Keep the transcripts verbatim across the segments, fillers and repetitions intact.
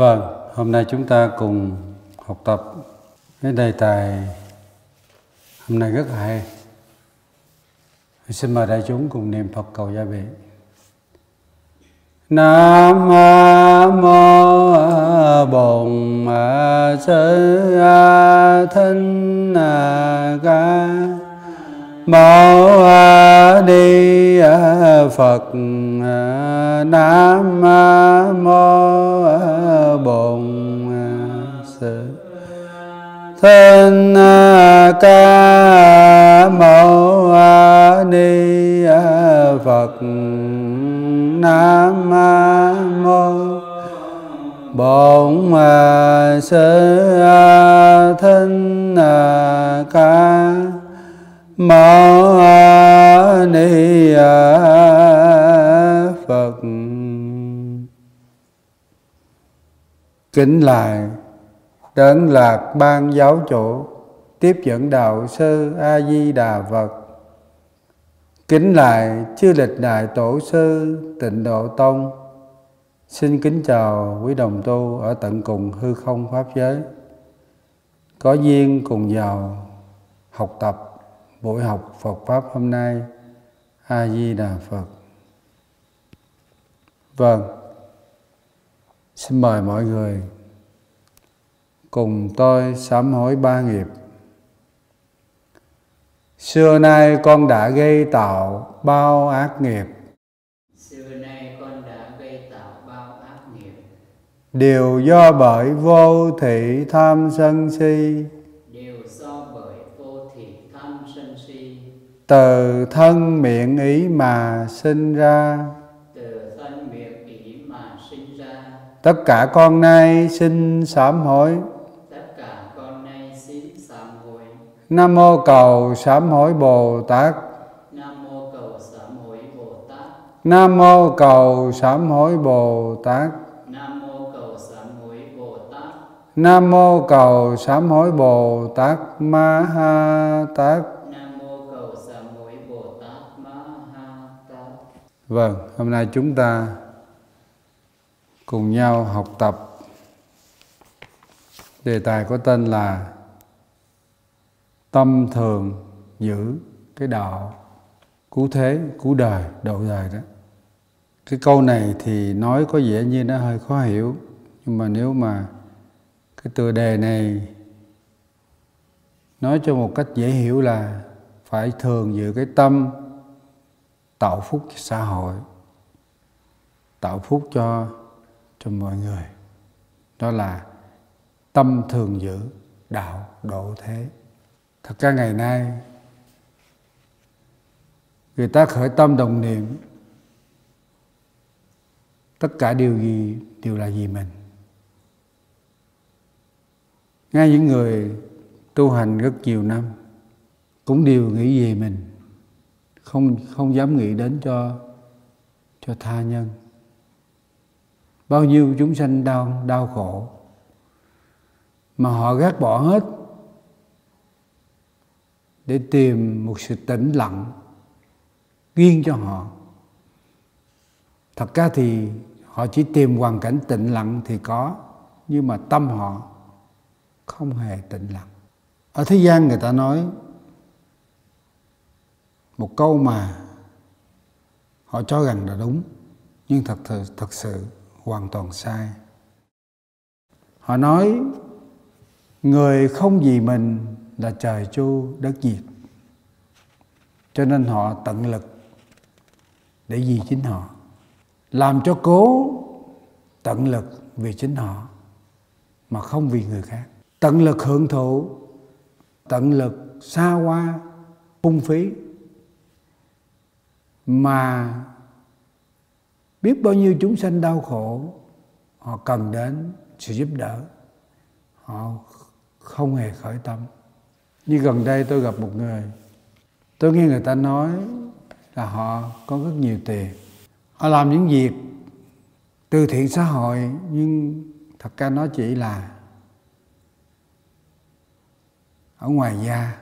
Vâng, hôm nay chúng ta cùng học tập cái đề tài hôm nay rất hay. Xin mời đại chúng cùng niệm Phật cầu gia vị. Nam mô Bổn Sư Thích Ca Mâu Ni Phật. Nam mô Bổn Sư Thích Ca Mâu Ni Phật. Nam mô Bổn Sư Thích Ca Mâu Ni Phật. Kính lại Đấng Lạc Ban Giáo Chủ Tiếp dẫn Đạo Sư A Di Đà Phật. Kính lại chư lịch đại tổ sư Tịnh Độ Tông. Xin kính chào quý đồng tu ở tận cùng hư không pháp giới, có duyên cùng vào học tập buổi học Phật pháp hôm nay. A Di Đà Phật. Vâng, xin mời mọi người cùng tôi sám hối ba nghiệp. Xưa nay con đã gây tạo bao ác nghiệp. Xưa nay con đã gây tạo bao ác nghiệp. Đều do bởi vô thị tham sân si. Đều do bởi vô thị tham sân si. Từ thân miệng ý mà sinh ra. Từ thân miệng ý mà sinh ra. Tất cả con nay xin sám hối. Tất cả con nay xin sám hối. Nam mô cầu sám hối Bồ Tát. Nam mô cầu sám hối Bồ Tát. Nam mô cầu sám hối Bồ Tát. Nam mô cầu sám hối Bồ Tát. Nam mô cầu sám hối Bồ Tát Ma Ha Tát. Nam mô cầu sám hối Bồ Tát Ma Ha Tát. Vâng, hôm nay chúng ta cùng nhau học tập đề tài có tên là tâm thường giữ cái đạo cứu thế, cứu đời, độ đời đó. Cái câu này thì nói có vẻ như nó hơi khó hiểu, nhưng mà nếu mà cái tựa đề này nói cho một cách dễ hiểu là phải thường giữ cái tâm tạo phúc cho xã hội, tạo phúc cho cho mọi người. Đó là tâm thường giữ đạo độ thế. Thật ra ngày nay người ta khởi tâm đồng niệm, tất cả điều gì đều là vì mình. Ngay những người tu hành rất nhiều năm cũng đều nghĩ về mình, không không dám nghĩ đến cho cho tha nhân. Bao nhiêu chúng sanh đau đau khổ mà họ gác bỏ hết để tìm một sự tĩnh lặng riêng cho họ. Thật ra thì họ chỉ tìm hoàn cảnh tĩnh lặng thì có, nhưng mà tâm họ không hề tĩnh lặng. Ở thế gian người ta nói một câu mà họ cho rằng là đúng, nhưng thật thật, thật sự hoàn toàn sai. Họ nói người không vì mình là trời chu đất diệt, cho nên họ tận lực để vì chính họ, làm cho cố tận lực vì chính họ mà không vì người khác, tận lực hưởng thụ, tận lực xa hoa phung phí, mà biết bao nhiêu chúng sanh đau khổ họ cần đến sự giúp đỡ, họ không hề khởi tâm. Như gần đây tôi gặp một người, tôi nghe người ta nói là họ có rất nhiều tiền, họ làm những việc từ thiện xã hội, nhưng thật ra nó chỉ là ở ngoài da,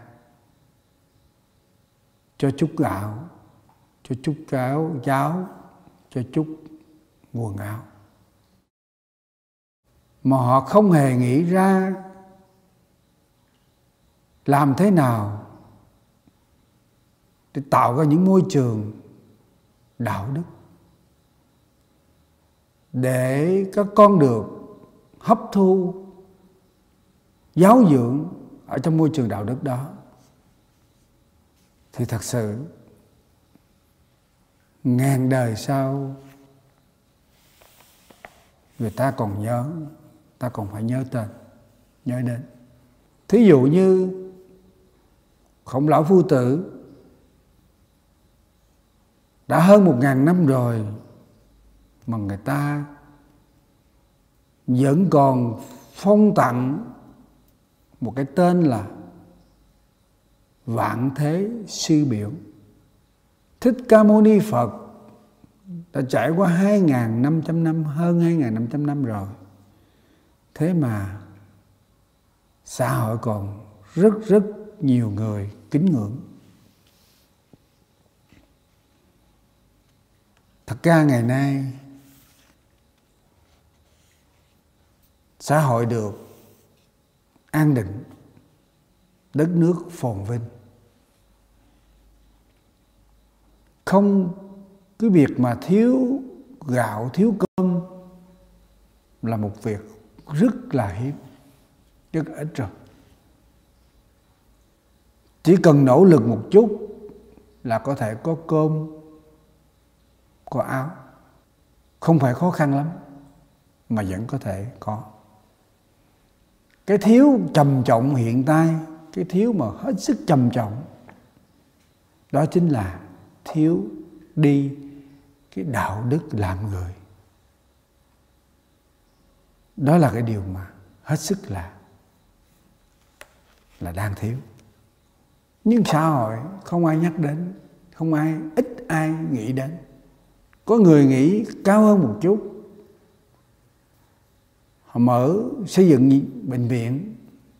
cho chút gạo, cho chút cháo, cháo, cho chút quần áo. mà họ không hề nghĩ ra làm thế nào để tạo ra những môi trường đạo đức để các con được hấp thu giáo dưỡng ở trong môi trường đạo đức đó. Thì thật sự ngàn đời sau người ta còn nhớ, ta còn phải nhớ tên, nhớ đến. Thí dụ như Khổng Lão Phu Tử đã hơn một ngàn năm rồi mà người ta vẫn còn phong tặng một cái tên là Vạn Thế Sư Biểu. Thích Ca Mâu Ni Phật đã trải qua hai nghìn năm trăm năm, hơn hai nghìn năm trăm năm rồi. Thế mà xã hội còn rất rất nhiều người kính ngưỡng. Thật ra ngày nay xã hội được an định, đất nước phồn vinh. Không, cái việc mà thiếu gạo, thiếu cơm là một việc rất là hiếm, rất ít rồi. Chỉ cần nỗ lực một chút là có thể có cơm, có áo. Không phải khó khăn lắm mà vẫn có thể có. Cái thiếu trầm trọng hiện tại, cái thiếu mà hết sức trầm trọng, đó chính là thiếu đi cái đạo đức làm người. Đó là cái điều mà hết sức là là đang thiếu. Nhưng xã hội không ai nhắc đến, không ai, ít ai nghĩ đến. Có người nghĩ cao hơn một chút, họ mở xây dựng bệnh viện,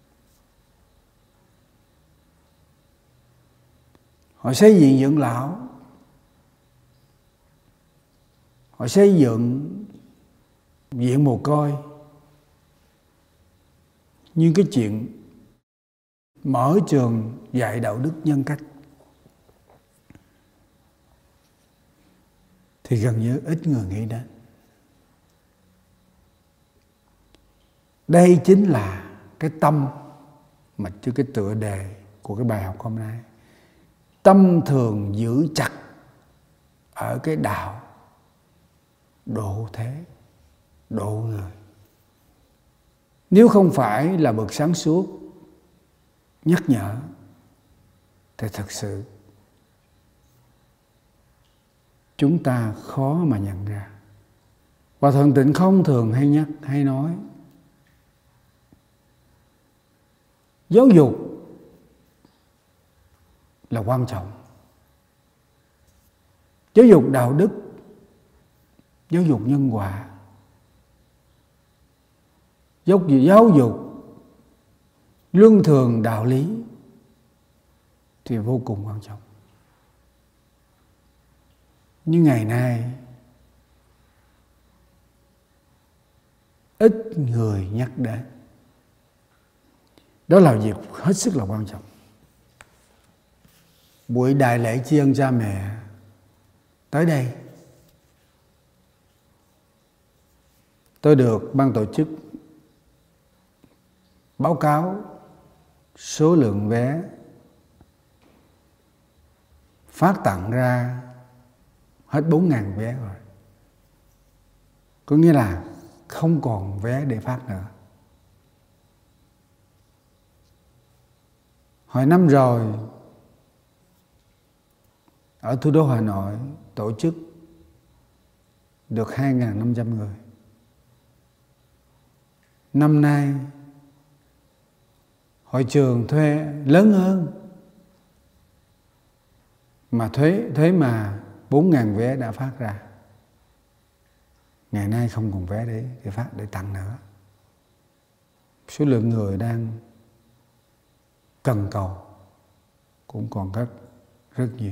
họ xây dựng dưỡng lão, họ xây dựng viện mồ côi. Nhưng cái chuyện mở trường dạy đạo đức nhân cách thì gần như ít người nghĩ đến. Đây chính là cái tâm mà chứ cái tựa đề của cái bài học hôm nay. Tâm thường giữ chặt ở cái đạo độ thế, độ người. Nếu không phải là bậc sáng suốt nhắc nhở thì thật sự chúng ta khó mà nhận ra. Và Thượng Tịnh không thường hay nhắc, hay nói giáo dục là quan trọng. Giáo dục đạo đức, giáo dục nhân quả, giáo dục, giáo dục luân thường đạo lý thì vô cùng quan trọng. Nhưng ngày nay ít người nhắc đến. Đó là việc hết sức là quan trọng. Buổi đại lễ tri ân cha mẹ tới đây, tôi được ban tổ chức báo cáo số lượng vé phát tặng ra hết bốn nghìn vé rồi. Có nghĩa là không còn vé để phát nữa. Hồi năm rồi ở thủ đô Hà Nội tổ chức được hai nghìn năm trăm người. Năm nay hội trường thuê lớn hơn mà thuế thuế mà bốn nghìn vé đã phát ra. Ngày nay không còn vé để, để phát để tặng nữa. Số lượng người đang cần cầu cũng còn rất rất nhiều.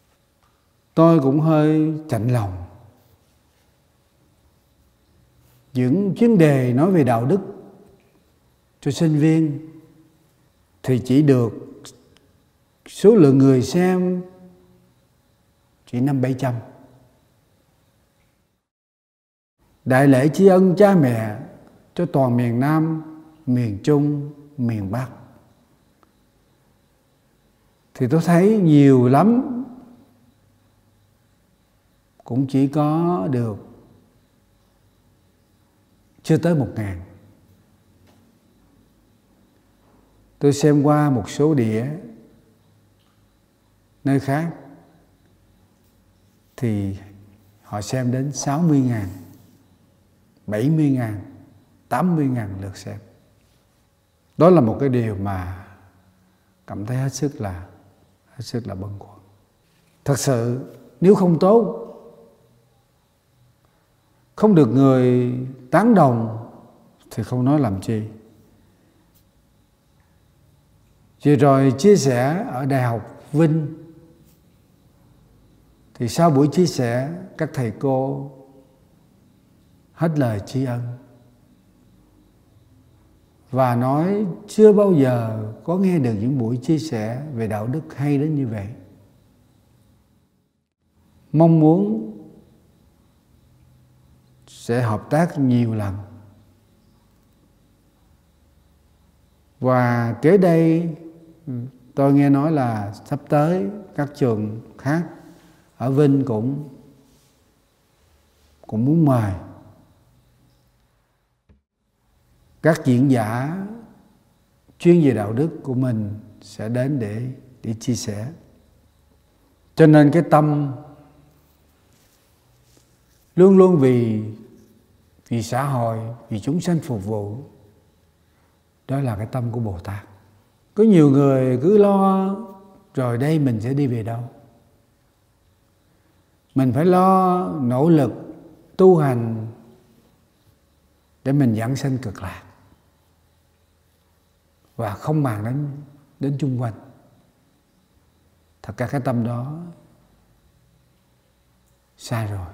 Tôi cũng hơi chạnh lòng những chuyên đề nói về đạo đức cho sinh viên thì chỉ được số lượng người xem chỉ năm bảy trăm. Đại lễ tri ân cha mẹ cho toàn miền Nam, miền Trung, miền Bắc thì tôi thấy nhiều lắm cũng chỉ có được chưa tới một ngàn. Tôi xem qua một số đĩa nơi khác thì họ xem đến sáu mươi ngàn, bảy mươi ngàn, tám mươi ngàn lượt xem. Đó là một cái điều mà cảm thấy hết sức là hết sức là bâng khuâng. Thật sự nếu không tốt, không được người tán đồng thì không nói làm chi. Vừa rồi chia sẻ ở Đại học Vinh thì sau buổi chia sẻ các thầy cô hết lời tri ân và nói chưa bao giờ có nghe được những buổi chia sẻ về đạo đức hay đến như vậy. Mong muốn sẽ hợp tác nhiều lần. Và kế đây tôi nghe nói là sắp tới các trường khác ở Vinh cũng cũng muốn mời các diễn giả chuyên về đạo đức của mình sẽ đến để để chia sẻ. Cho nên cái tâm luôn luôn vì vì xã hội, vì chúng sanh phục vụ, đó là cái tâm của Bồ Tát. Có nhiều người cứ lo rồi đây mình sẽ đi về đâu. Mình phải lo nỗ lực tu hành để mình giảng sanh cực lạc và không màng đến đến chung quanh. Thật ra cái tâm đó sai rồi.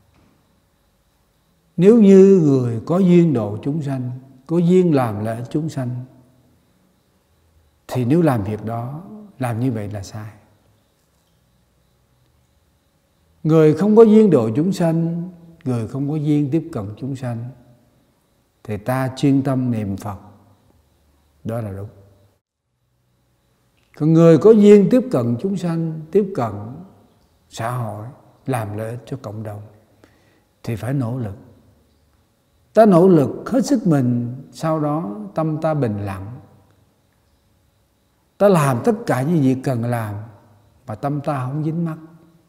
Nếu như người có duyên độ chúng sanh, có duyên làm lợi chúng sanh, thì nếu làm việc đó, làm như vậy là sai. Người không có duyên độ chúng sanh, người không có duyên tiếp cận chúng sanh, thì ta chuyên tâm niệm Phật, đó là đúng. Còn người có duyên tiếp cận chúng sanh, tiếp cận xã hội, làm lợi cho cộng đồng, thì phải nỗ lực. Ta nỗ lực hết sức mình, sau đó tâm ta bình lặng. Ta làm tất cả những việc cần làm mà tâm ta không dính mắc.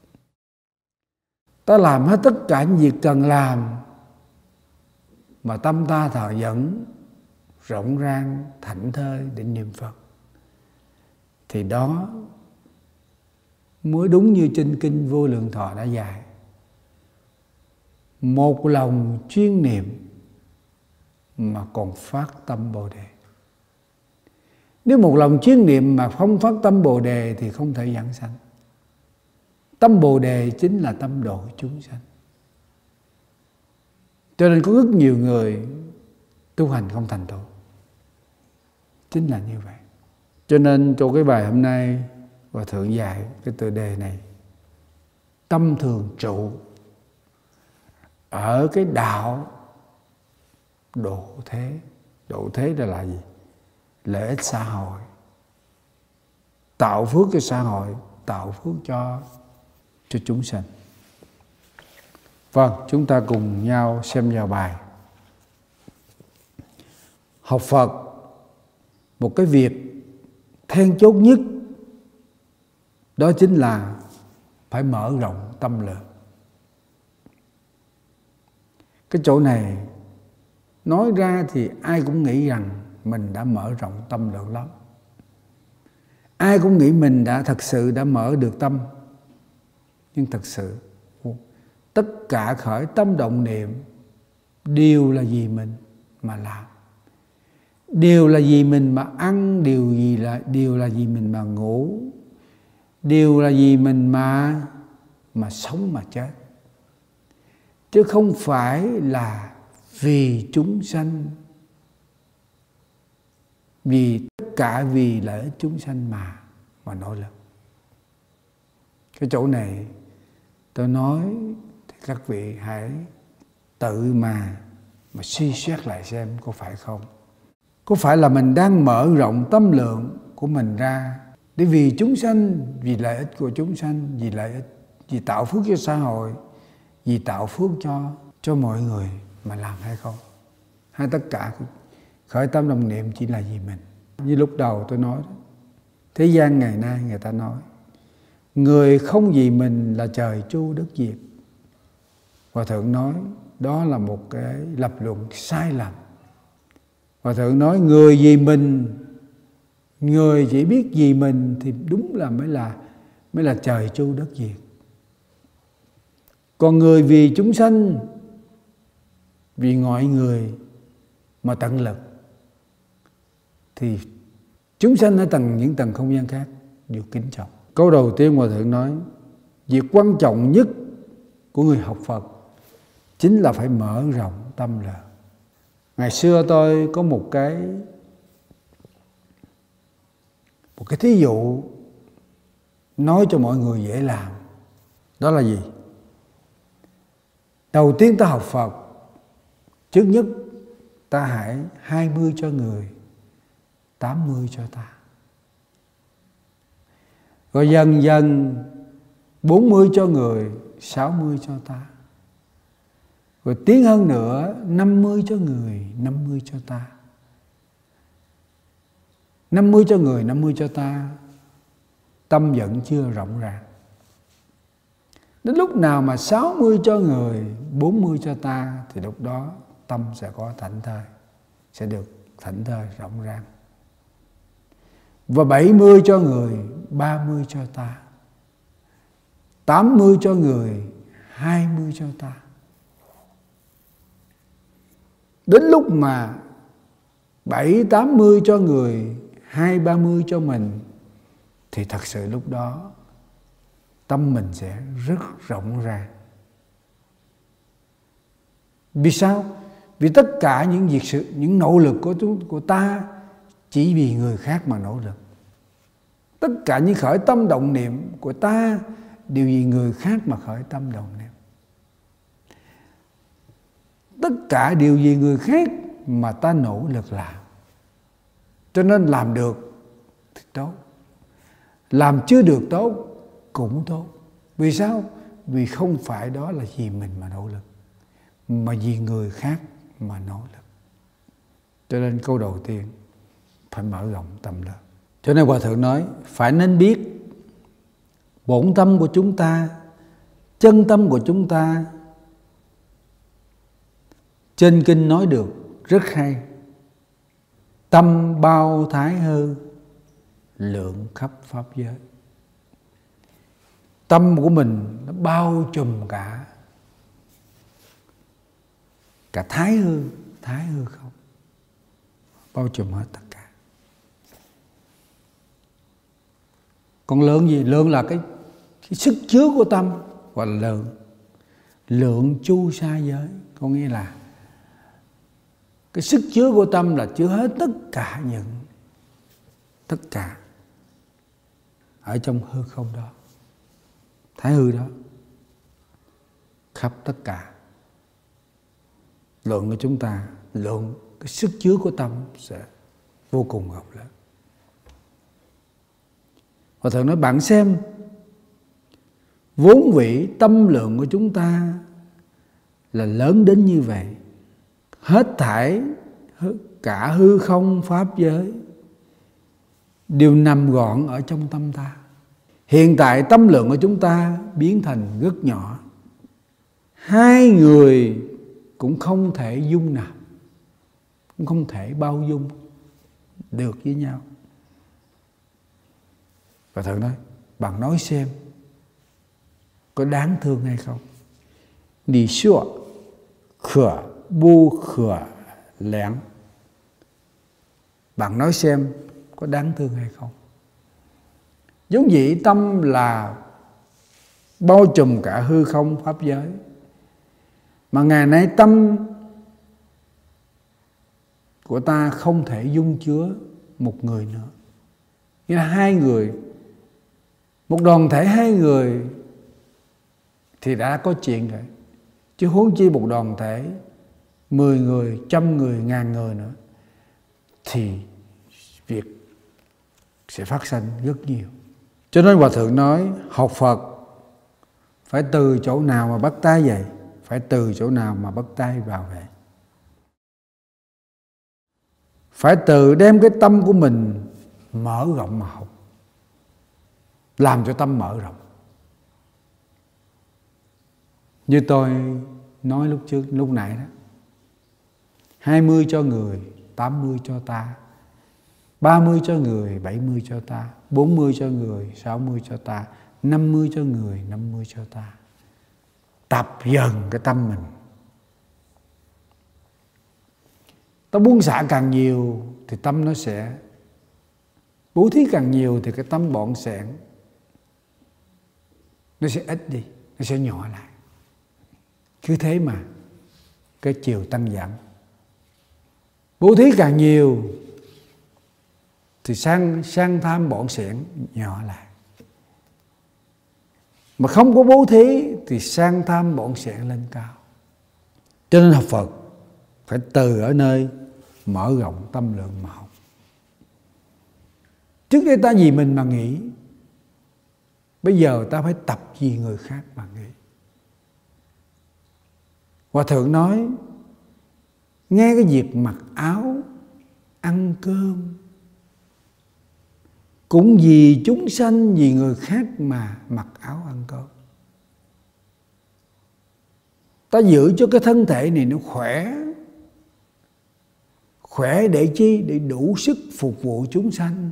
Ta làm hết tất cả những việc cần làm mà tâm ta thờ dẫn, rộng rang, thảnh thơi để niệm Phật. Thì đó mới đúng như trên Kinh Vô Lượng Thọ đã dạy. Một lòng chuyên niệm mà còn phát tâm Bồ Đề. Nếu một lòng chuyên niệm mà không phát tâm Bồ Đề thì không thể giảng sanh. Tâm Bồ Đề chính là tâm độ chúng sanh. Cho nên có rất nhiều người tu hành không thành tựu. Chính là như vậy. Cho nên cho cái bài hôm nay Hòa Thượng dạy cái tựa đề này: tâm thường trụ ở cái đạo độ thế. Độ thế là là gì? Lợi ích xã hội, tạo phước cho xã hội, tạo phước cho cho chúng sanh. Vâng, chúng ta cùng nhau xem vào bài. Học Phật, một cái việc then chốt nhất đó chính là phải mở rộng tâm lượng. Cái chỗ này nói ra thì ai cũng nghĩ rằng mình đã mở rộng tâm lượng lắm. Ai cũng nghĩ mình đã thật sự đã mở được tâm. Nhưng thật sự tất cả khởi tâm động niệm đều là vì mình mà làm. Đều là vì mình mà ăn, điều gì là điều là vì mình mà ngủ, đều là vì mình mà mà sống mà chết. Chứ không phải là vì chúng sanh, vì tất cả vì lợi ích chúng sanh mà mà nỗ lực. Cái chỗ này tôi nói thì các vị hãy tự mà mà suy xét lại xem có phải không. Có phải là mình đang mở rộng tâm lượng của mình ra để vì chúng sanh, vì lợi ích của chúng sanh, vì lợi ích, vì tạo phước cho xã hội, vì tạo phước cho cho mọi người mà làm hay không? Hay tất cả khởi tâm đồng niệm chỉ là vì mình? Như lúc đầu tôi nói đó, thế gian ngày nay người ta nói người không vì mình là trời chu đất diệt. Hòa thượng nói đó là một cái lập luận sai lầm. Hòa thượng nói người vì mình, người chỉ biết vì mình thì đúng là mới là mới là trời chu đất diệt. Còn người vì chúng sanh, vì mọi người mà tận lực thì chúng sanh ở tầng những tầng không gian khác đều kính trọng. Câu đầu tiên Hòa thượng nói việc quan trọng nhất của người học Phật chính là phải mở rộng tâm lượng. Ngày xưa tôi có một cái một cái thí dụ nói cho mọi người dễ làm. Đó là gì? Đầu tiên ta học Phật, trước nhất ta hãy hai mươi cho người, tám mươi cho ta. Rồi dần dần bốn mươi cho người, sáu mươi cho ta. Rồi tiến hơn nữa, năm mươi cho người, năm mươi cho ta. năm mươi cho người, năm mươi cho ta. Tâm vẫn chưa rộng ràng. Đến lúc nào mà sáu mươi cho người, bốn mươi cho ta thì lúc đó tâm sẽ có thảnh thơi, sẽ được thảnh thơi rộng ràng. Và bảy mươi cho người, ba mươi cho ta. tám mươi cho người, hai mươi cho ta. Đến lúc mà bảy, tám mươi cho người, hai, ba mươi cho mình thì thật sự lúc đó tâm mình sẽ rất rộng ràng. Vì sao? Vì tất cả những việc sự, những nỗ lực của chúng, của ta chỉ vì người khác mà nỗ lực. Tất cả những khởi tâm động niệm của ta đều vì người khác mà khởi tâm động niệm. Tất cả đều vì người khác mà ta nỗ lực làm. Cho nên làm được thì tốt, làm chưa được tốt cũng tốt. Vì sao? Vì không phải đó là vì mình mà nỗ lực, mà vì người khác mà nỗ lực. Cho nên câu đầu tiên phải mở rộng tâm lượng. Cho nên Hòa thượng nói phải nên biết bổn tâm của chúng ta, chân tâm của chúng ta. Trên kinh nói được rất hay: tâm bao thái hư, lượng khắp pháp giới. Tâm của mình nó bao trùm cả cả thái hư, thái hư không, bao trùm hết tất cả. Còn lượng gì? Lượng là cái, cái sức chứa của tâm, gọi là lượng. Lượng chu sa giới, có nghĩa là cái sức chứa của tâm là chứa hết tất cả những tất cả ở trong hư không đó, thái hư đó, khắp tất cả. Lượng của chúng ta, lượng cái sức chứa của tâm sẽ vô cùng rộng lớn. Hòa thượng nói bạn xem, vốn vị tâm lượng của chúng ta là lớn đến như vậy. Hết thảy cả hư không pháp giới đều nằm gọn ở trong tâm ta. Hiện tại tâm lượng của chúng ta biến thành rất nhỏ, hai người cũng không thể dung nạp, cũng không thể bao dung được với nhau. Và Thượng nói, bạn nói xem có đáng thương hay không? Nì xua khở bu khở lẻng. Bạn nói xem có đáng thương hay không? Giống vậy tâm là bao trùm cả hư không pháp giới, mà ngày nay tâm của ta không thể dung chứa một người nữa. Nghĩa là hai người, một đoàn thể hai người thì đã có chuyện rồi, chứ huống chi một đoàn thể mười người, trăm người, ngàn người nữa thì việc sẽ phát sinh rất nhiều. Cho nên Hòa Thượng nói học Phật phải từ chỗ nào mà bắt tay vậy, phải từ chỗ nào mà bắt tay vào vậy. Phải từ đem cái tâm của mình mở rộng mà học, làm cho tâm mở rộng. Như tôi nói lúc trước, lúc nãy đó, hai mươi cho người, tám mươi cho ta, ba mươi cho người, bảy mươi cho ta, bốn mươi cho người, sáu mươi cho ta, năm mươi cho người, năm mươi cho ta. Tập dần cái tâm mình. Ta buông xả càng nhiều thì tâm nó sẽ, bố thí càng nhiều thì cái tâm bọn sẻn nó sẽ ít đi, nó sẽ nhỏ lại. Cứ thế mà cái chiều tăng giảm. Bố thí càng nhiều thì sang sang tham bỏn sẻn nhỏ lại. Mà không có bố thí thì sang tham bỏn sẻn lên cao. Cho nên học Phật phải từ ở nơi mở rộng tâm lượng mà học. Trước đây ta vì mình mà nghĩ, bây giờ ta phải tập vì người khác mà nghĩ. Hòa Thượng nói nghe cái việc mặc áo, ăn cơm cũng vì chúng sanh, vì người khác mà mặc áo ăn cơm. Ta giữ cho cái thân thể này nó khỏe. Khỏe để chi? Để đủ sức phục vụ chúng sanh.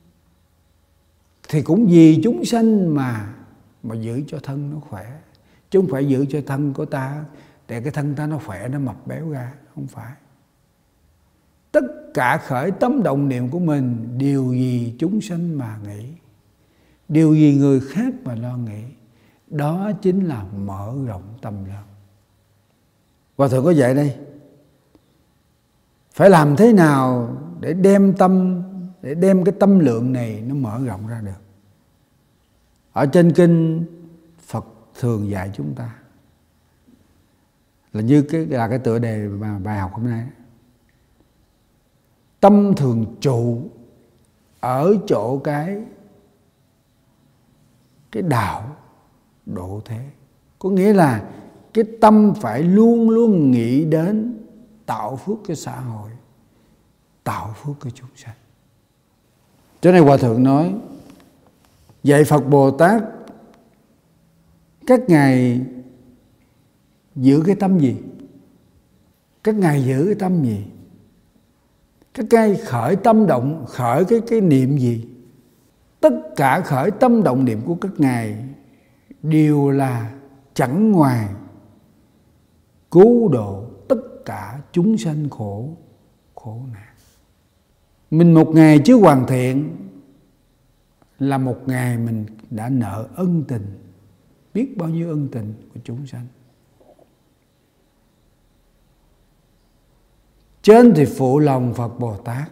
Thì cũng vì chúng sanh mà mà giữ cho thân nó khỏe. Chứ không phải giữ cho thân của ta để cái thân ta nó khỏe, nó mập béo ra. Không phải. Tất cả khởi tâm động niệm của mình đều vì chúng sanh mà nghĩ, đều vì người khác mà lo nghĩ. Đó chính là mở rộng tâm lượng. Hòa Thượng có dạy đây, phải làm thế nào để đem tâm, để đem cái tâm lượng này nó mở rộng ra được. Ở trên kinh Phật thường dạy chúng ta là như cái là cái tựa đề mà bài học hôm nay. Tâm thường trụ ở chỗ cái cái đạo độ thế. Có nghĩa là cái tâm phải luôn luôn nghĩ đến tạo phước cho xã hội, tạo phước cho chúng sanh. Cho nên Hòa Thượng nói dạy Phật Bồ Tát các ngài giữ cái tâm gì? Các ngài giữ cái tâm gì? Các ngài khởi tâm động, khởi cái cái niệm gì? Tất cả khởi tâm động niệm của các ngài đều là chẳng ngoài cứu độ tất cả chúng sanh khổ khổ nạn. Mình một ngày chưa hoàn thiện là một ngày mình đã nợ ân tình, biết bao nhiêu ân tình của chúng sanh. Trên thì phụ lòng Phật Bồ Tát,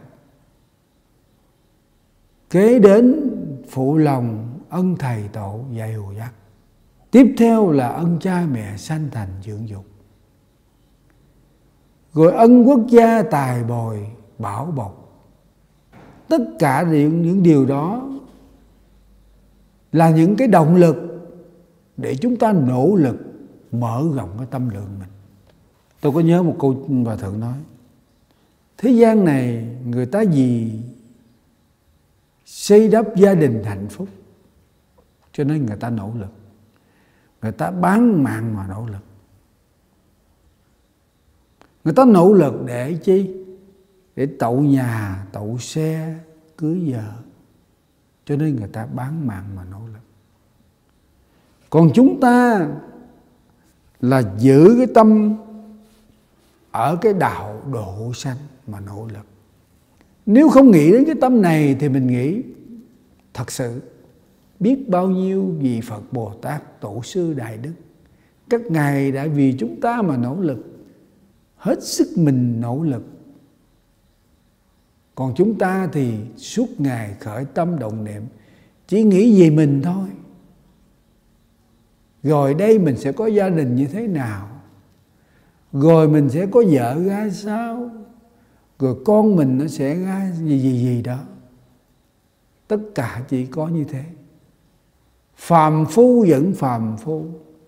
kế đến phụ lòng ân thầy tổ dạy hù dắt, tiếp theo là ân cha mẹ sanh thành dưỡng dục, rồi ân quốc gia tài bồi bảo bọc. Tất cả những điều đó là những cái động lực để chúng ta nỗ lực mở rộng cái tâm lượng mình. Tôi có nhớ một câu Hòa Thượng nói, thế gian này người ta vì xây đắp gia đình hạnh phúc cho nên người ta nỗ lực, người ta bán mạng mà nỗ lực. Người ta nỗ lực để chi? Để tậu nhà, tậu xe, cưới vợ. Cho nên người ta bán mạng mà nỗ lực. Còn chúng ta là giữ cái tâm ở cái đạo độ sanh mà nỗ lực. Nếu không nghĩ đến cái tâm này thì mình nghĩ thật sự biết bao nhiêu vị Phật Bồ Tát, Tổ sư Đại Đức, các ngài đã vì chúng ta mà nỗ lực, hết sức mình nỗ lực Còn chúng ta thì suốt ngày khởi tâm động niệm, chỉ nghĩ về mình thôi. Rồi đây mình sẽ có gia đình như thế nào, rồi mình sẽ có vợ ra sao, rồi con mình nó sẽ ra gì gì gì đó. Tất cả chỉ có như thế. Phàm phu vẫn phàm phu,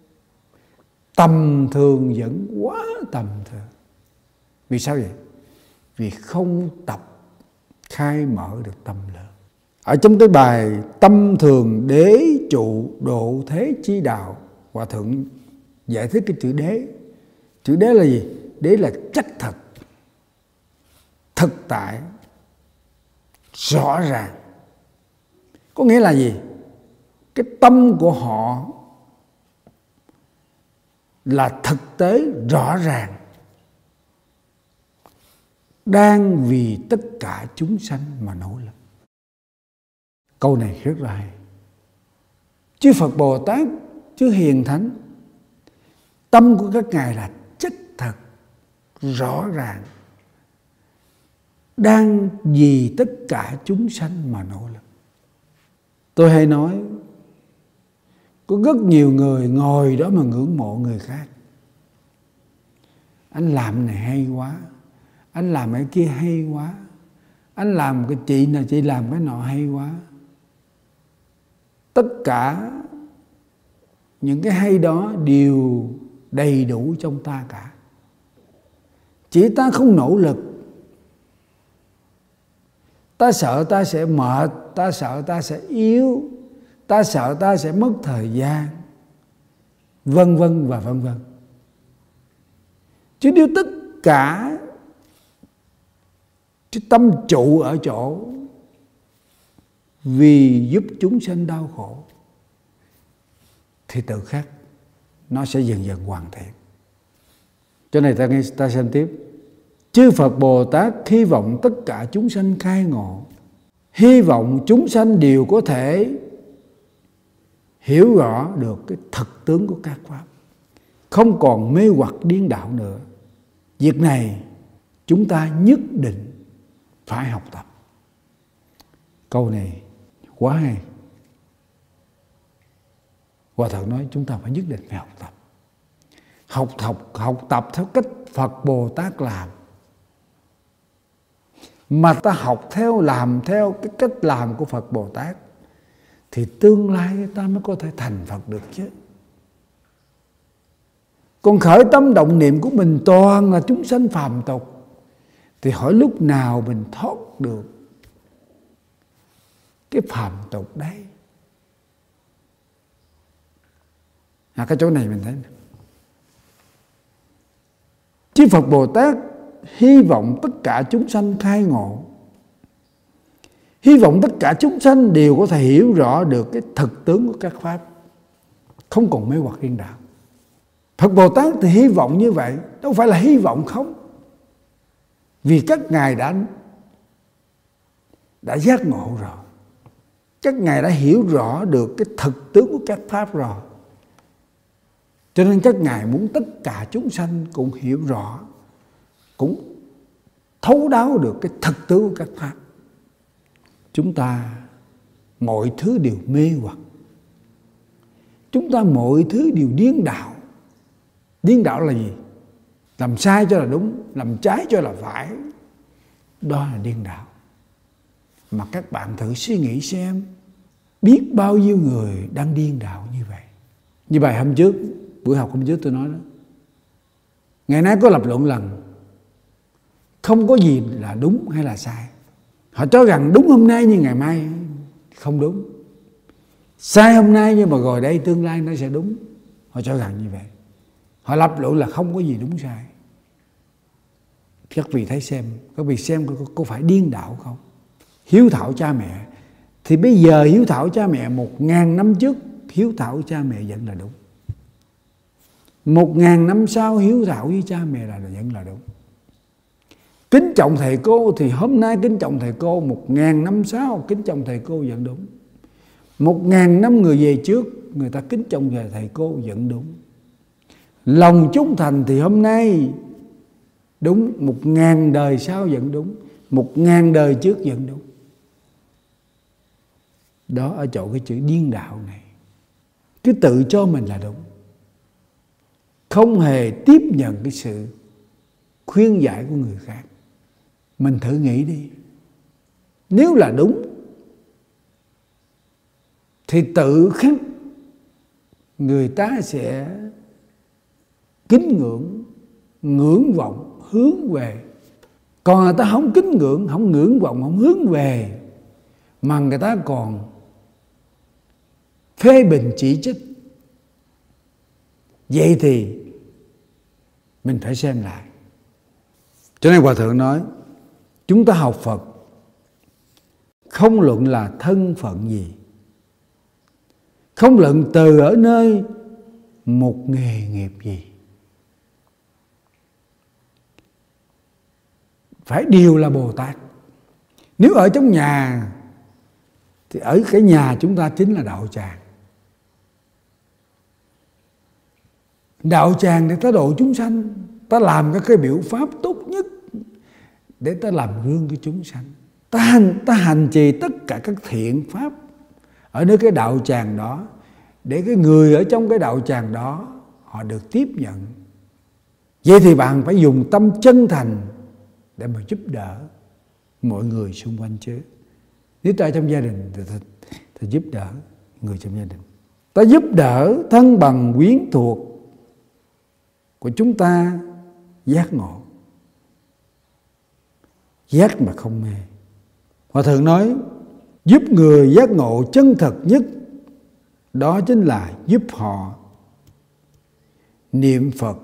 tầm thường vẫn quá tầm thường. Vì sao vậy? Vì không tập khai mở được tâm lượng. Ở trong cái bài Tâm thường đế trụ độ thế chi đạo, Hòa Thượng giải thích cái chữ đế. Chữ đế là gì? Đế là chắc thật, thực tại, rõ ràng. Có nghĩa là gì? Cái tâm của họ là thực tế rõ ràng, đang vì tất cả chúng sanh mà nỗ lực. Câu này rất là hay. Chư Phật Bồ Tát, chư Hiền Thánh, tâm của các ngài là chất thật, rõ ràng, đang vì tất cả chúng sanh mà nỗ lực. Tôi hay nói, có rất nhiều người ngồi đó mà ngưỡng mộ người khác. Anh làm này hay quá, anh làm cái kia hay quá, anh làm cái chị này chị làm cái nọ hay quá. Tất cả những cái hay đó đều đầy đủ trong ta cả. Chỉ ta không nỗ lực. Ta sợ ta sẽ mệt, ta sợ ta sẽ yếu, ta sợ ta sẽ mất thời gian, vân vân và vân vân. Chứ nếu tất cả cái tâm trụ ở chỗ vì giúp chúng sanh đau khổ, thì tự khắc nó sẽ dần dần hoàn thiện. Cho nên ta nghe ta xem tiếp. Chư Phật Bồ Tát hy vọng tất cả chúng sanh khai ngộ, hy vọng chúng sanh đều có thể hiểu rõ được cái thực tướng của các pháp, không còn mê hoặc điên đạo nữa. Việc này chúng ta nhất định phải học tập. Câu này quá hay. Hòa Thượng nói chúng ta phải nhất định phải học tập. Học, học, học tập theo cách Phật Bồ Tát làm. Mà ta học theo, làm theo cái cách làm của Phật Bồ Tát, thì tương lai ta mới có thể thành Phật được chứ. Còn khởi tâm động niệm của mình toàn là chúng sanh phàm tục, thì hỏi lúc nào mình thoát được cái phàm tục đấy. À, cái chỗ này mình thấy này. Chư Phật Bồ Tát hy vọng tất cả chúng sanh khai ngộ, hy vọng tất cả chúng sanh đều có thể hiểu rõ được cái thực tướng của các pháp, không còn mê hoặc điên đạo. Phật Bồ Tát thì hy vọng như vậy, đâu phải là hy vọng không. Vì các ngài đã đã giác ngộ rồi, các ngài đã hiểu rõ được cái thực tướng của các pháp rồi, cho nên các ngài muốn tất cả chúng sanh cũng hiểu rõ, cũng thấu đáo được cái thực tướng của các pháp. Chúng ta mọi thứ đều mê hoặc, chúng ta mọi thứ đều điên đạo. Điên đạo là gì? Làm sai cho là đúng, làm trái cho là phải. Đó là điên đạo. Mà các bạn thử suy nghĩ xem, biết bao nhiêu người đang điên đạo như vậy. Như bài hôm trước, buổi học hôm trước tôi nói đó, ngày nay có lập luận rằng không có gì là đúng hay là sai. Họ cho rằng đúng hôm nay nhưng ngày mai không đúng, sai hôm nay nhưng mà rồi đây tương lai nó sẽ đúng. Họ cho rằng như vậy. Họ lập luận là không có gì đúng sai. Các vị thấy xem, các vị xem có, có phải điên đạo không? Hiếu thảo cha mẹ, thì bây giờ hiếu thảo cha mẹ một ngàn năm trước hiếu thảo cha mẹ vẫn là đúng. Một ngàn năm sau hiếu thảo với cha mẹ là vẫn là đúng. Kính trọng thầy cô thì hôm nay kính trọng thầy cô, một ngàn năm sau kính trọng thầy cô vẫn đúng. Một ngàn năm người về trước người ta kính trọng về thầy cô vẫn đúng. Lòng trung thành thì hôm nay đúng, một ngàn đời sau vẫn đúng. một ngàn đời trước vẫn đúng. Đó ở chỗ cái chữ điên đạo này. Cứ tự cho mình là đúng, không hề tiếp nhận cái sự khuyên giải của người khác. Mình thử nghĩ đi, nếu là đúng thì tự khắc người ta sẽ kính ngưỡng, ngưỡng vọng, hướng về. Còn người ta không kính ngưỡng, không ngưỡng vọng, không hướng về, mà người ta còn phê bình chỉ trích. Vậy thì mình phải xem lại. Cho nên Hòa Thượng nói, chúng ta học Phật không luận là thân phận gì, không luận từ ở nơi một nghề nghiệp gì, phải đều là Bồ Tát. Nếu ở trong nhà thì ở cái nhà chúng ta chính là đạo tràng. Đạo tràng để ta độ chúng sanh, ta làm các cái biểu pháp tốt nhất để ta làm gương cho chúng sanh. Ta hành, ta hành trì tất cả các thiện pháp ở nơi cái đạo tràng đó, để cái người ở trong cái đạo tràng đó họ được tiếp nhận. Vậy thì bạn phải dùng tâm chân thành để mà giúp đỡ mọi người xung quanh chứ. Nếu ta ở trong gia đình thì, thì, thì giúp đỡ người trong gia đình. Ta giúp đỡ thân bằng quyến thuộc của chúng ta giác ngộ. Giác mà không mê. Hòa Thượng nói, giúp người giác ngộ chân thật nhất, đó chính là giúp họ niệm Phật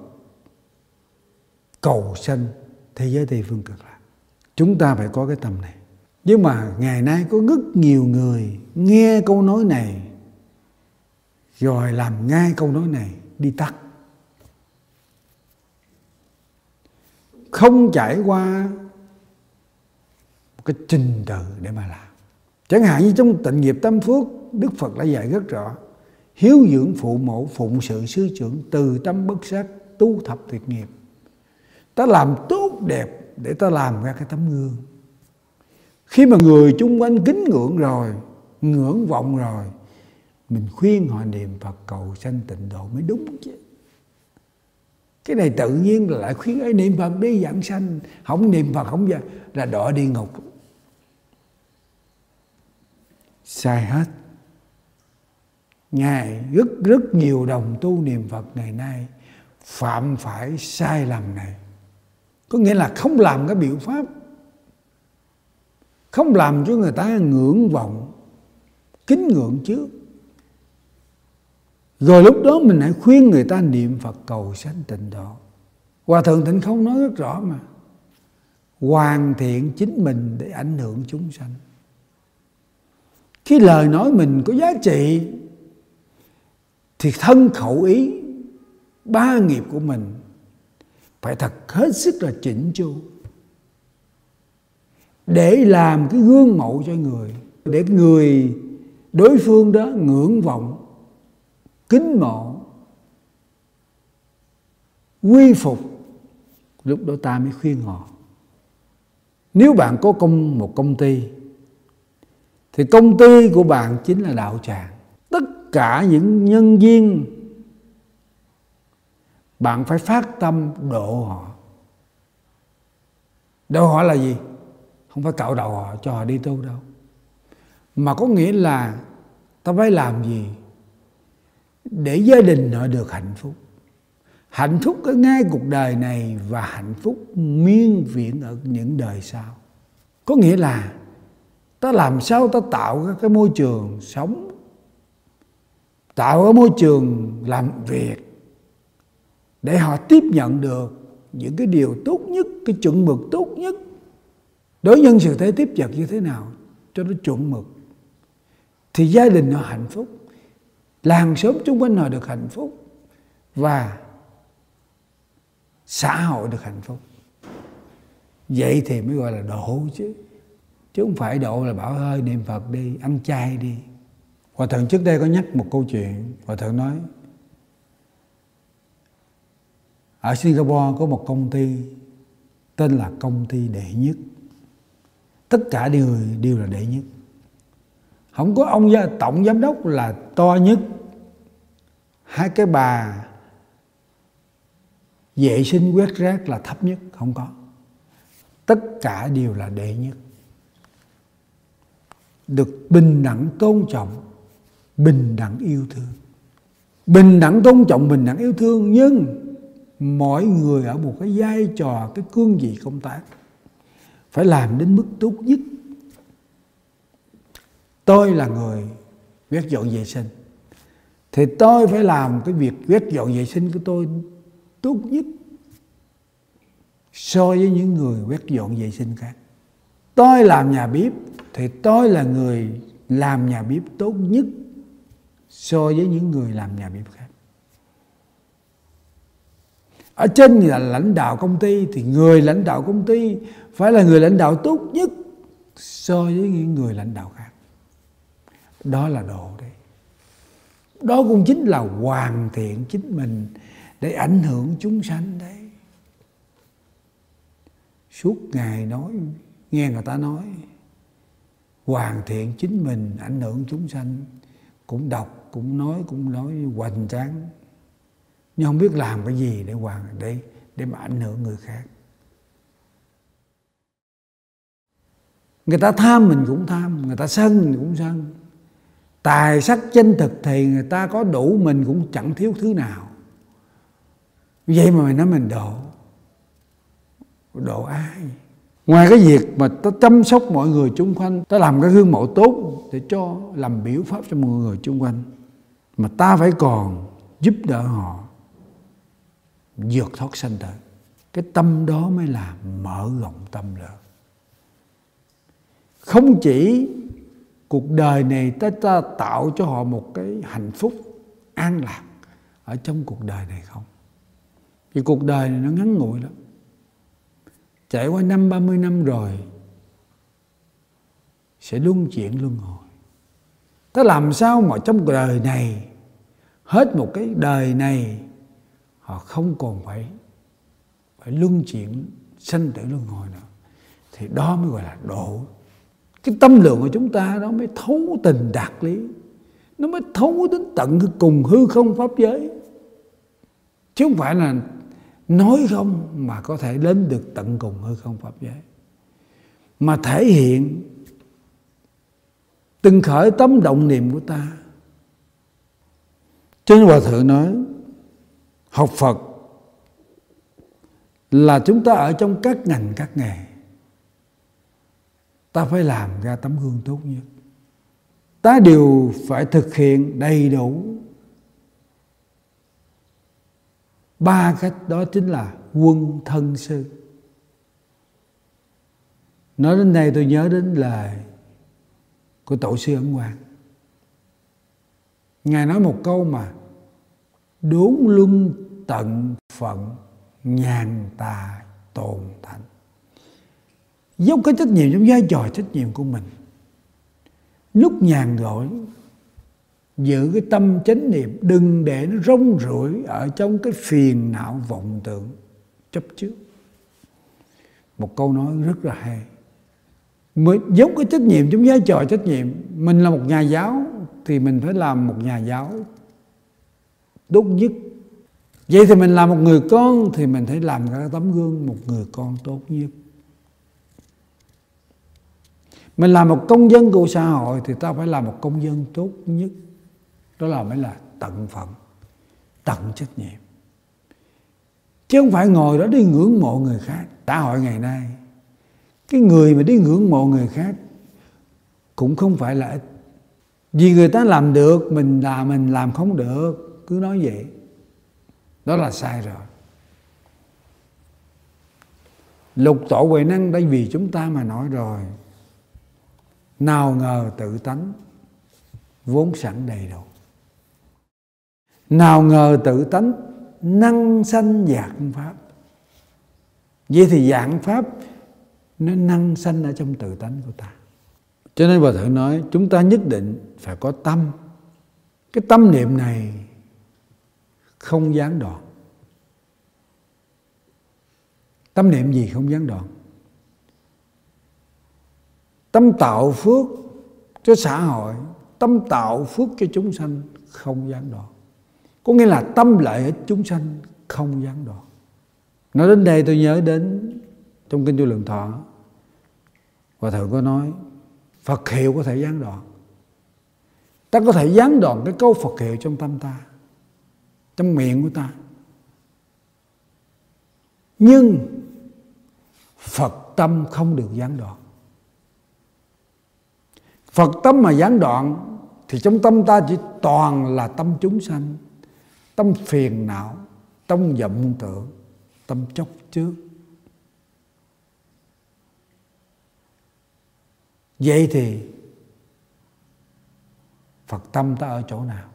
cầu sanh thế giới Tây Phương Cực Lạc. Chúng ta phải có cái tâm này. Nhưng mà ngày nay có rất nhiều người nghe câu nói này rồi làm ngay câu nói này đi tắt, không trải qua một cái trình tự để mà làm. Chẳng hạn như trong Tịnh Nghiệp Tam Phước, Đức Phật đã dạy rất rõ: hiếu dưỡng phụ mẫu, phụng sự sư trưởng, từ tâm bất sát, tu thập tuyệt nghiệp. Ta làm tốt đẹp để ta làm ra cái tấm gương. Khi mà người chung quanh kính ngưỡng rồi, ngưỡng vọng rồi, mình khuyên họ niệm Phật cầu sanh tịnh độ mới đúng chứ. Cái này tự nhiên là lại khuyên ấy niệm Phật đi giảng sanh, không niệm Phật không giờ là đọa địa ngục. Sai hết. Ngài rất rất nhiều đồng tu niệm Phật ngày nay phạm phải sai lầm này. Có nghĩa là không làm cái biểu pháp, không làm cho người ta ngưỡng vọng, kính ngưỡng trước. Rồi lúc đó mình hãy khuyên người ta niệm Phật cầu sanh tịnh độ. Hòa Thượng Tịnh Không nói rất rõ mà, hoàn thiện chính mình để ảnh hưởng chúng sanh. Khi lời nói mình có giá trị thì thân khẩu ý, ba nghiệp của mình phải thật hết sức là chỉnh chu, để làm cái gương mẫu cho người, để người đối phương đó ngưỡng vọng, kính mộ, quy phục. Lúc đó ta mới khuyên họ. Nếu bạn có công một công ty thì công ty của bạn chính là đạo tràng. Tất cả những nhân viên bạn phải phát tâm độ họ. Độ họ là gì? Không phải cạo đầu họ cho họ đi tu đâu, mà có nghĩa là ta phải làm gì để gia đình họ được hạnh phúc. Hạnh phúc ở ngay cuộc đời này và hạnh phúc miên viễn ở những đời sau. Có nghĩa là ta làm sao ta tạo cái môi trường sống, tạo cái môi trường làm việc để họ tiếp nhận được những cái điều tốt nhất, cái chuẩn mực tốt nhất. Đối nhân xử thế tiếp vật như thế nào cho nó chuẩn mực thì gia đình họ hạnh phúc, làng xóm chung quanh họ được hạnh phúc, và xã hội được hạnh phúc. Vậy thì mới gọi là độ chứ. Chứ không phải độ là bảo hơi niệm Phật đi, ăn chay đi. Hòa Thượng trước đây có nhắc một câu chuyện. Hòa Thượng nói ở Singapore có một công ty tên là công ty đệ nhất. tất cả đều, đều là đệ nhất. Không có ông tổng giám đốc là to nhất, hai cái bà vệ sinh quét rác là thấp nhất, không có. Tất cả đều là đệ nhất, được bình đẳng tôn trọng, bình đẳng yêu thương. Bình đẳng tôn trọng, bình đẳng yêu thương, nhưng mỗi người ở một cái vai trò, cái cương vị công tác phải làm đến mức tốt nhất. Tôi là người quét dọn vệ sinh, thì tôi phải làm cái việc quét dọn vệ sinh của tôi tốt nhất so với những người quét dọn vệ sinh khác. Tôi làm nhà bếp thì tôi là người làm nhà bếp tốt nhất so với những người làm nhà bếp khác. Ở trên là lãnh đạo công ty thì người lãnh đạo công ty phải là người lãnh đạo tốt nhất so với những người lãnh đạo khác. Đó là độ đấy. Đó cũng chính là hoàn thiện chính mình để ảnh hưởng chúng sanh đấy. Suốt ngày nói, nghe người ta nói hoàn thiện chính mình, ảnh hưởng chúng sanh, cũng đọc, cũng nói, cũng nói hoành tráng, nhưng không biết làm cái gì để hoàn để để mà ảnh hưởng người khác. Người ta tham mình cũng tham, người ta sân mình cũng sân. Tài sắc chân thực thì người ta có đủ, mình cũng chẳng thiếu thứ nào. Vậy mà mày nói mình độ độ ai? Ngoài cái việc mà ta chăm sóc mọi người chung quanh, ta làm cái gương mẫu tốt để cho làm biểu pháp cho mọi người chung quanh, mà ta phải còn giúp đỡ họ vượt thoát sanh tử. Cái tâm đó mới là mở rộng tâm lớn. Không chỉ cuộc đời này ta, ta tạo cho họ một cái hạnh phúc an lạc ở trong cuộc đời này không. Vì cuộc đời này nó ngắn ngủi lắm. Trải qua năm ba mươi năm rồi sẽ luân chuyển luân hồi. Ta làm sao mà trong cuộc đời này, hết một cái đời này, họ không còn phải phải luân chuyển sanh tử luân hồi nữa, thì đó mới gọi là độ. Cái tâm lượng của chúng ta nó mới thấu tình đạt lý, nó mới thấu đến tận cùng hư không pháp giới, chứ không phải là nói không mà có thể đến được tận cùng hư không pháp giới, mà thể hiện từng khởi tâm động niệm của ta. Cho nên Hòa Thượng nói học Phật là chúng ta ở trong các ngành các nghề, ta phải làm ra tấm gương tốt nhất. Ta đều phải thực hiện đầy đủ ba cách, đó chính là quân thân sư. Nói đến đây tôi nhớ đến lời của Tổ sư Ấn Quang. Ngài nói một câu mà đốn luân tận phận, nhàn tà tồn thạnh. Dốc cái trách nhiệm trong vai trò trách nhiệm của mình. Lúc nhàn rỗi giữ cái tâm chánh niệm, đừng để nó rong ruổi ở trong cái phiền não vọng tưởng chấp trước. Một câu nói rất là hay. Mới dốc cái trách nhiệm trong vai trò trách nhiệm. Mình là một nhà giáo thì mình phải làm một nhà giáo tốt nhất. Vậy thì mình là một người con thì mình phải làm cái tấm gương một người con tốt nhất. Mình là một công dân của xã hội thì ta phải là một công dân tốt nhất. Đó là mới là tận phận, tận trách nhiệm. Chứ không phải ngồi đó đi ngưỡng mộ người khác. Xã hội ngày nay, cái người mà đi ngưỡng mộ người khác cũng không phải là ít. Vì người ta làm được, mình là mình làm không được, cứ nói vậy. Đó là sai rồi. Lục Tổ Huệ Năng đã vì chúng ta mà nói rồi. Nào ngờ tự tánh vốn sẵn đầy đủ. Nào ngờ tự tánh năng sanh dạng pháp. Vậy thì dạng pháp nó năng sanh ở trong tự tánh của ta. Cho nên Hòa Thượng nói chúng ta nhất định phải có tâm. Cái tâm niệm này không gián đoạn. Tâm niệm gì không gián đoạn? Tâm tạo phước cho xã hội, tâm tạo phước cho chúng sanh không gián đoạn. Có nghĩa là tâm lợi ích chúng sanh không gián đoạn. Nói đến đây tôi nhớ đến trong Kinh Vô Lượng Thọ, Hòa Thượng có nói Phật hiệu có thể gián đoạn. Ta có thể gián đoạn cái câu Phật hiệu trong tâm ta, trong miệng của ta. Nhưng Phật tâm không được gián đoạn. Phật tâm mà gián đoạn thì trong tâm ta chỉ toàn là tâm chúng sanh, tâm phiền não, tâm vọng tưởng, tâm chấp trước. Vậy thì Phật tâm ta ở chỗ nào?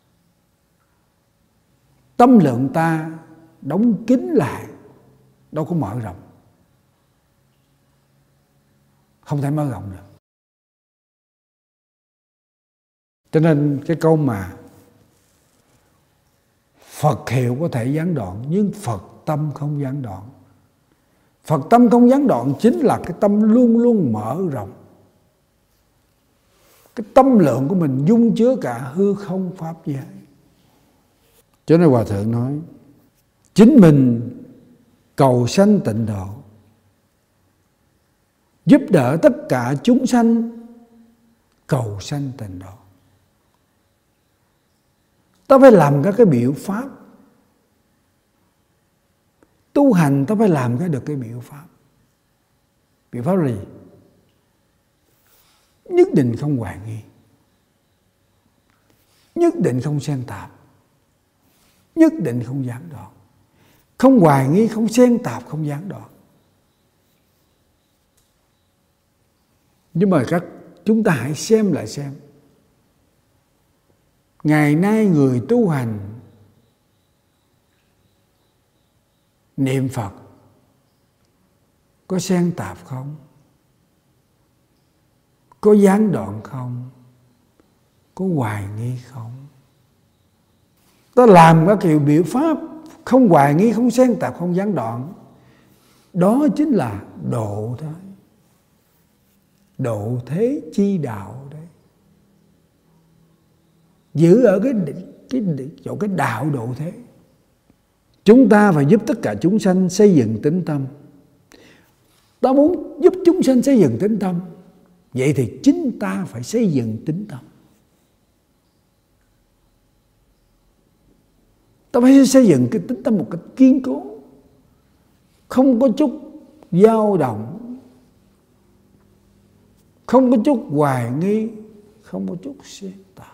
Tâm lượng ta đóng kín lại, đâu có mở rộng, không thể mở rộng được. Cho nên cái câu mà Phật hiệu có thể gián đoạn, nhưng Phật tâm không gián đoạn. Phật tâm không gián đoạn chính là cái tâm luôn luôn mở rộng. Cái tâm lượng của mình dung chứa cả hư không pháp giới. Cho nên Hòa Thượng nói, chính mình cầu sanh tịnh độ, giúp đỡ tất cả chúng sanh cầu sanh tịnh độ. Ta phải làm các cái biểu pháp. Tu hành ta phải làm cái được cái biểu pháp. Biểu pháp là gì? Nhất định không hoài nghi, nhất định không xen tạp, nhất định không gián đoạn. Không hoài nghi, không xen tạp, không gián đoạn. Nhưng mà các chúng ta hãy xem lại xem, ngày nay người tu hành niệm Phật có xen tạp không? Có gián đoạn không? Có hoài nghi không? Ta làm các kiểu biểu pháp không hoài nghi, không xen tạp, không gián đoạn, đó chính là độ thôi. Độ thế chi đạo đấy. Giữ ở cái, cái, chỗ cái đạo độ thế. Chúng ta phải giúp tất cả chúng sanh xây dựng tín tâm. Ta muốn giúp chúng sanh xây dựng tín tâm, vậy thì chính ta phải xây dựng tín tâm. Ta phải xây dựng cái tín tâm một cách kiên cố, không có chút dao động, không có chút hoài nghi, không có chút xen tạp.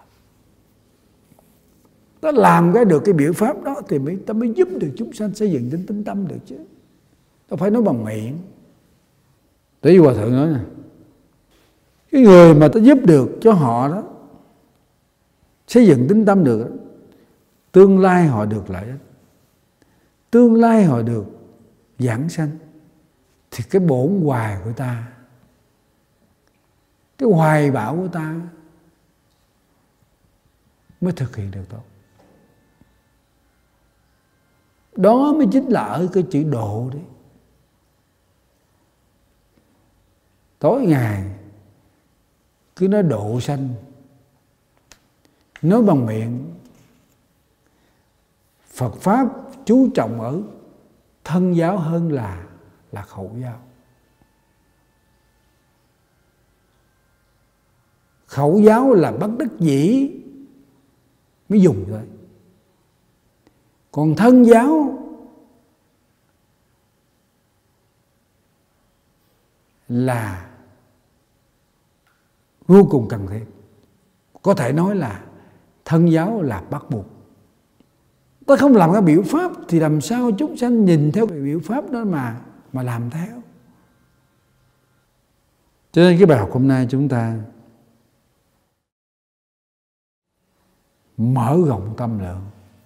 Ta làm cái được cái biểu pháp đó thì mới, ta mới giúp được chúng sanh xây dựng đến tín tâm được chứ. Ta phải nói bằng miệng. Tại vì Hòa Thượng nói nè, cái người mà ta giúp được cho họ đó xây dựng tín tâm được đó, tương lai họ được lợi ích, tương lai họ được giảng sanh, thì cái bổn hoài của ta, cái hoài bão của ta mới thực hiện được tốt. Đó mới chính là ở cái chữ độ đấy. Tối ngày cứ nói độ sanh, nói bằng miệng. Phật Pháp chú trọng ở thân giáo hơn là, là khẩu giáo. Khẩu giáo là bất đắc dĩ mới dùng thôi. Còn thân giáo là vô cùng cần thiết. Có thể nói là thân giáo là bắt buộc. Ta không làm cái biểu pháp thì làm sao chúng sanh nhìn theo cái biểu pháp đó mà mà làm theo. Cho nên cái bài học hôm nay chúng ta mở rộng tâm lượng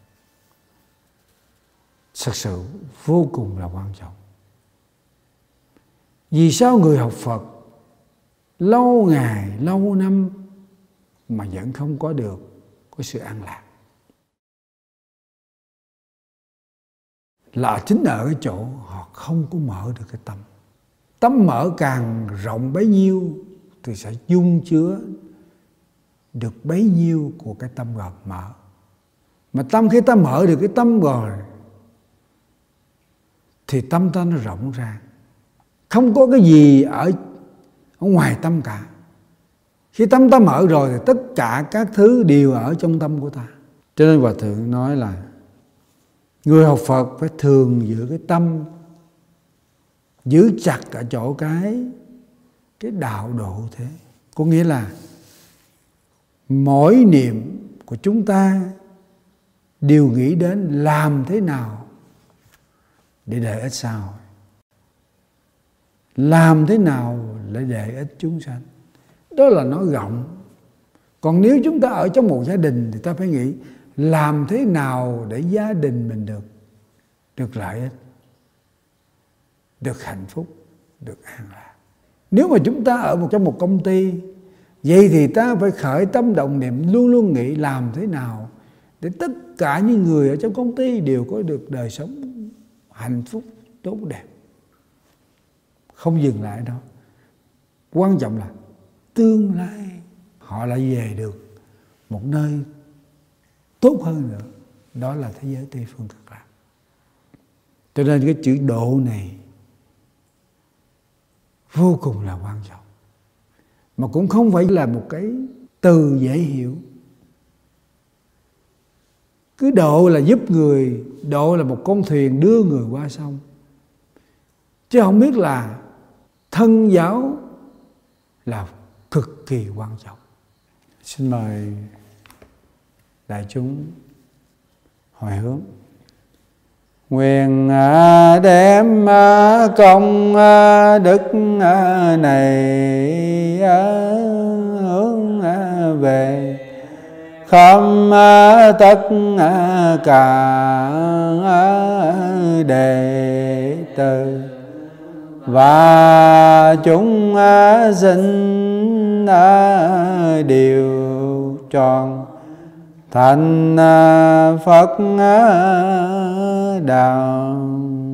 thực sự vô cùng là quan trọng. Vì sao người học Phật lâu ngày, lâu năm mà vẫn không có được có sự an lạc? Là chính ở cái chỗ họ không có mở được cái tâm. Tâm mở càng rộng bấy nhiêu thì sẽ dung chứa được bấy nhiêu của cái tâm rồi mở. Mà tâm khi ta mở được cái tâm rồi thì tâm ta nó rộng ra, không có cái gì ở, ở ngoài tâm cả. Khi tâm ta mở rồi thì tất cả các thứ đều ở trong tâm của ta. Cho nên Hòa Thượng nói là người học Phật phải thường giữ cái tâm, giữ chặt ở chỗ cái cái đạo độ thế. Có nghĩa là mỗi niệm của chúng ta đều nghĩ đến làm thế nào để lợi ích xã hội, làm thế nào để lợi ích chúng sanh. Đó là nói rộng. Còn nếu chúng ta ở trong một gia đình thì ta phải nghĩ làm thế nào để gia đình mình được được lợi ích, được hạnh phúc, được an lạc. Nếu mà chúng ta ở một trong một công ty, vậy thì ta phải khởi tâm động niệm luôn luôn nghĩ làm thế nào để tất cả những người ở trong công ty đều có được đời sống hạnh phúc, tốt đẹp. Không dừng lại đó. Quan trọng là tương lai họ lại về được một nơi tốt hơn nữa. Đó là thế giới Tây Phương Cực Lạc. Cho nên cái chữ độ này vô cùng là quan trọng. Mà cũng không phải là một cái từ dễ hiểu. Cứ độ là giúp người, độ là một con thuyền đưa người qua sông. Chứ không biết là thân giáo là cực kỳ quan trọng. Xin mời đại chúng hồi hướng. Nguyện đem công đức này hướng về khắp tất cả đệ tử và chúng sinh đều tròn thành Phật đạo.